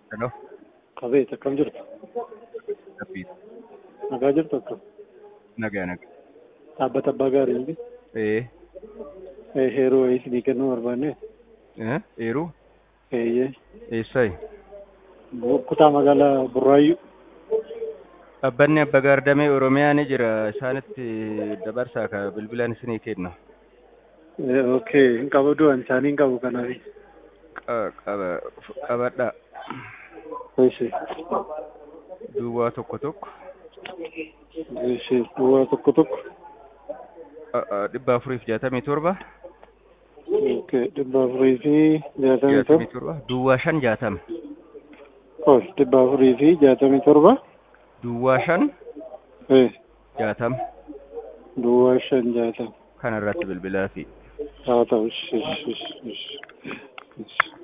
Hello, Qabeeta akkam jirtu? David. Nagaa jirtu akkam? Nagaa nagaa. Dhaabbata abbaa gaarii miti? Heeroo wayii isinii kennuu barbaanne? Eeruu? Eeyyee. Eessayi? Kutaa magaalaa Burraayyuu. Dhaabbanni Abbaa Gaardamee Oromiyaa ni jira. Isaanitti dabarsaa ka bilbilaan isinii kenna. Okay, hin qabu du'an isaanii hin qabu kanaaf. Qabadhaa. Eeshi. Duwwaa tokko tokko. Eeshi. Duwwaa tokko tokko. 467. Okay, 467. Duwwaa 560. Oh, 467. Duwwaa 560. Duwwaa 560. Kana irratti bilbilaa fi haa ta'u.